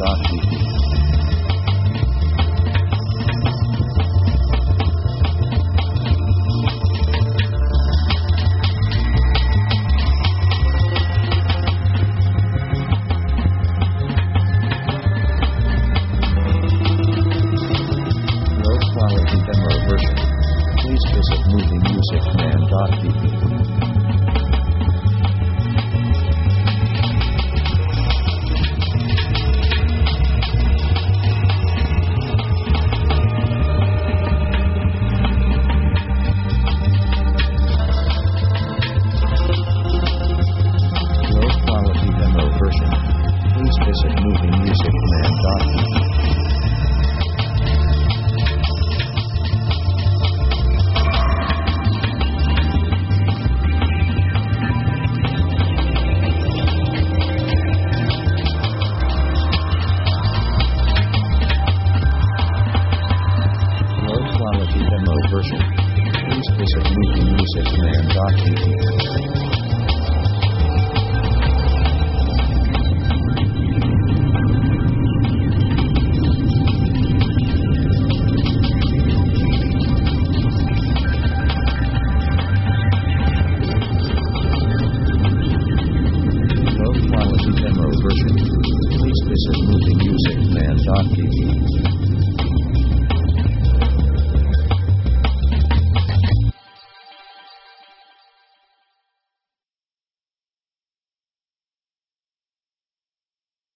Low-quality demo version. Please visit moviemusicman.tv. Low-quality demo version. Please visit moviemusicman.tv. Low-quality demo version. Please visit moviemusicman.tv. Low-quality demo version. Please visit moviemusicman.tv.